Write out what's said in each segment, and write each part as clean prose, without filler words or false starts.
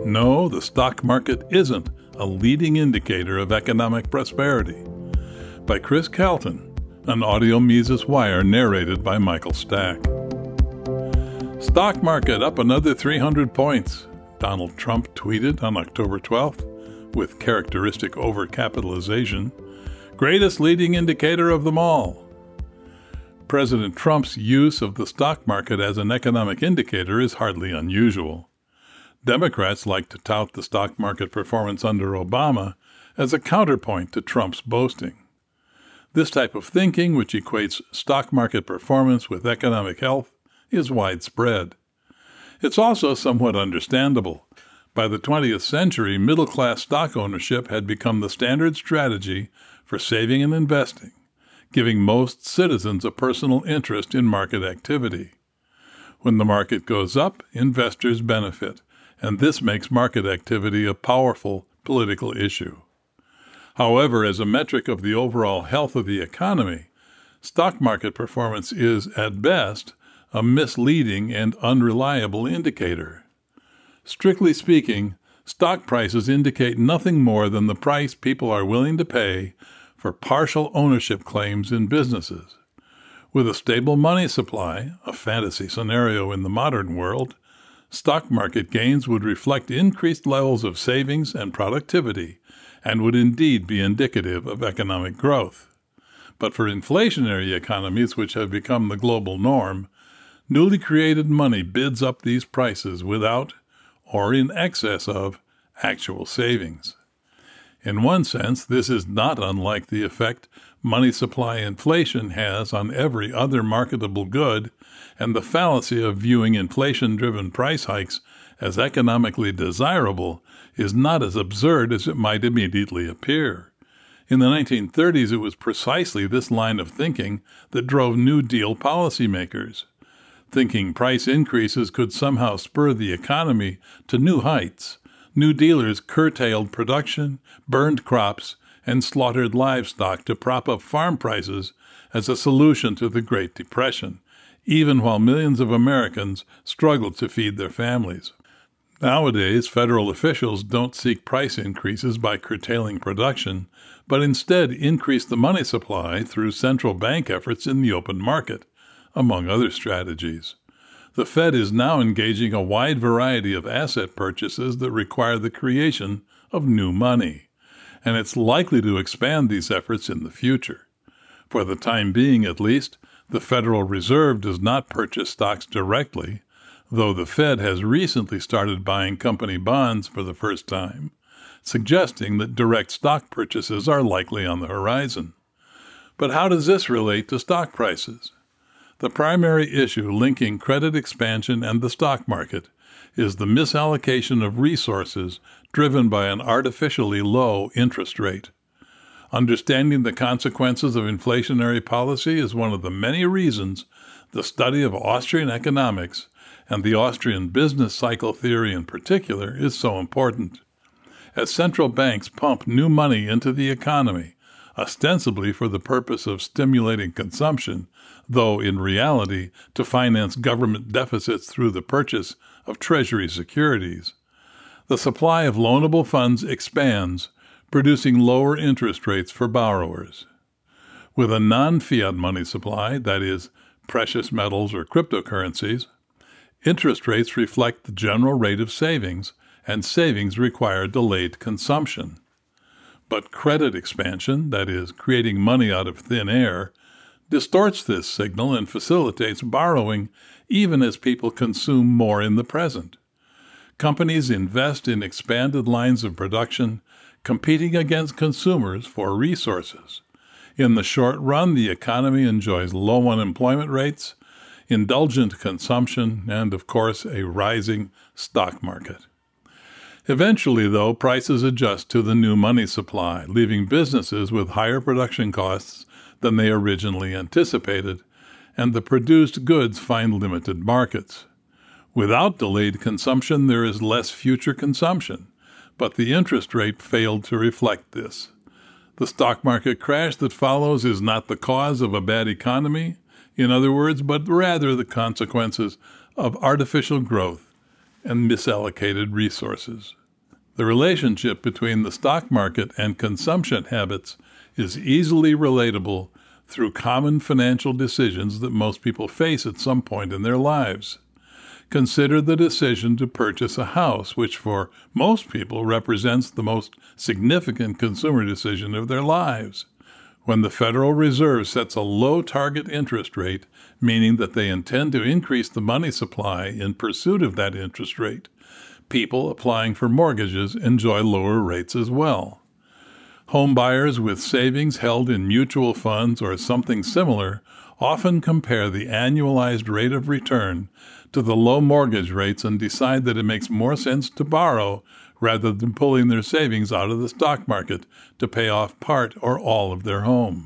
No, the stock market isn't a leading indicator of economic prosperity. By Chris Calton, an audio Mises Wire narrated by Michael Stack. Stock market up another 300 points, Donald Trump tweeted on October 12th, with characteristic overcapitalization. Greatest leading indicator of them all. President Trump's use of the stock market as an economic indicator is hardly unusual. Democrats like to tout the stock market performance under Obama as a counterpoint to Trump's boasting. This type of thinking, which equates stock market performance with economic health, is widespread. It's also somewhat understandable. By the 20th century, middle-class stock ownership had become the standard strategy for saving and investing, giving most citizens a personal interest in market activity. When the market goes up, investors benefit, and this makes market activity a powerful political issue. However, as a metric of the overall health of the economy, stock market performance is, at best, a misleading and unreliable indicator. Strictly speaking, stock prices indicate nothing more than the price people are willing to pay for partial ownership claims in businesses. With a stable money supply, a fantasy scenario in the modern world, stock market gains would reflect increased levels of savings and productivity and would indeed be indicative of economic growth. But for inflationary economies, which have become the global norm, newly created money bids up these prices without, or in excess of, actual savings. In one sense, this is not unlike the effect money supply inflation has on every other marketable good, and the fallacy of viewing inflation-driven price hikes as economically desirable is not as absurd as it might immediately appear. In the 1930s, it was precisely this line of thinking that drove New Deal policymakers. Thinking price increases could somehow spur the economy to new heights, New Dealers curtailed production, burned crops, and slaughtered livestock to prop up farm prices as a solution to the Great Depression, even while millions of Americans struggled to feed their families. Nowadays, federal officials don't seek price increases by curtailing production, but instead increase the money supply through central bank efforts in the open market, among other strategies. The Fed is now engaging a wide variety of asset purchases that require the creation of new money, and it's likely to expand these efforts in the future. For the time being, at least, the Federal Reserve does not purchase stocks directly, though the Fed has recently started buying company bonds for the first time, suggesting that direct stock purchases are likely on the horizon. But how does this relate to stock prices? The primary issue linking credit expansion and the stock market is the misallocation of resources driven by an artificially low interest rate. Understanding the consequences of inflationary policy is one of the many reasons the study of Austrian economics, and the Austrian business cycle theory in particular, is so important. As central banks pump new money into the economy, ostensibly for the purpose of stimulating consumption, though in reality to finance government deficits through the purchase of Treasury securities, the supply of loanable funds expands, producing lower interest rates for borrowers. With a non-fiat money supply, that is, precious metals or cryptocurrencies, interest rates reflect the general rate of savings, and savings require delayed consumption. But credit expansion, that is, creating money out of thin air, distorts this signal and facilitates borrowing even as people consume more in the present. Companies invest in expanded lines of production, competing against consumers for resources. In the short run, the economy enjoys low unemployment rates, indulgent consumption, and, of course, a rising stock market. Eventually, though, prices adjust to the new money supply, leaving businesses with higher production costs than they originally anticipated, and the produced goods find limited markets. Without delayed consumption, there is less future consumption, but the interest rate failed to reflect this. The stock market crash that follows is not the cause of a bad economy, in other words, but rather the consequences of artificial growth and misallocated resources. The relationship between the stock market and consumption habits is easily relatable through common financial decisions that most people face at some point in their lives. Consider the decision to purchase a house, which for most people represents the most significant consumer decision of their lives. When the Federal Reserve sets a low target interest rate, meaning that they intend to increase the money supply in pursuit of that interest rate, people applying for mortgages enjoy lower rates as well. Home buyers with savings held in mutual funds or something similar often compare the annualized rate of return to the low mortgage rates and decide that it makes more sense to borrow rather than pulling their savings out of the stock market to pay off part or all of their home.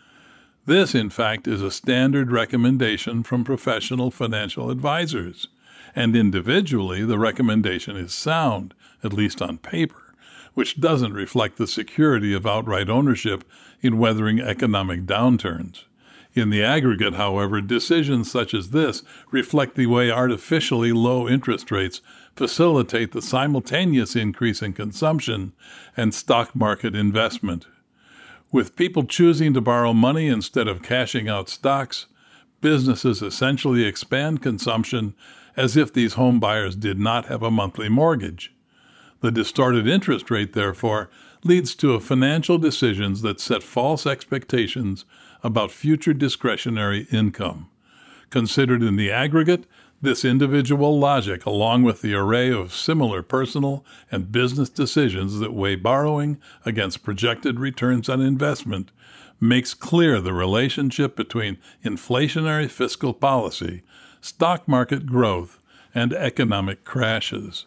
This, in fact, is a standard recommendation from professional financial advisors, and individually the recommendation is sound, at least on paper, which doesn't reflect the security of outright ownership in weathering economic downturns. In the aggregate, however, decisions such as this reflect the way artificially low interest rates facilitate the simultaneous increase in consumption and stock market investment. With people choosing to borrow money instead of cashing out stocks, businesses essentially expand consumption as if these home buyers did not have a monthly mortgage. The distorted interest rate, therefore, leads to financial decisions that set false expectations about future discretionary income. Considered in the aggregate, this individual logic, along with the array of similar personal and business decisions that weigh borrowing against projected returns on investment, makes clear the relationship between inflationary fiscal policy, stock market growth, and economic crashes.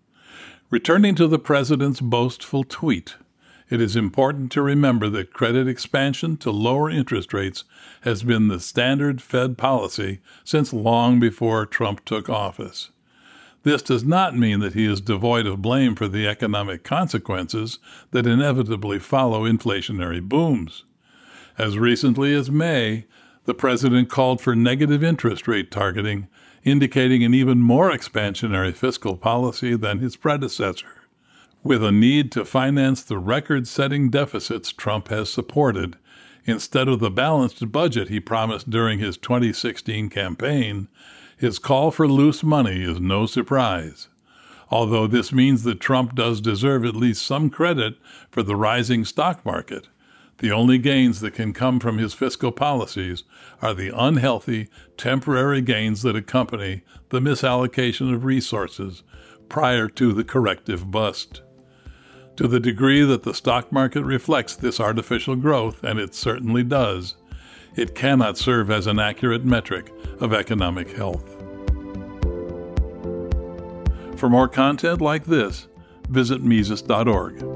Returning to the president's boastful tweet, it is important to remember that credit expansion to lower interest rates has been the standard Fed policy since long before Trump took office. This does not mean that he is devoid of blame for the economic consequences that inevitably follow inflationary booms. As recently as May, the president called for negative interest rate targeting, indicating an even more expansionary fiscal policy than his predecessor. With a need to finance the record-setting deficits Trump has supported, instead of the balanced budget he promised during his 2016 campaign, his call for loose money is no surprise. Although this means that Trump does deserve at least some credit for the rising stock market, the only gains that can come from his fiscal policies are the unhealthy, temporary gains that accompany the misallocation of resources prior to the corrective bust. To the degree that the stock market reflects this artificial growth, and it certainly does, it cannot serve as an accurate metric of economic health. For more content like this, visit Mises.org.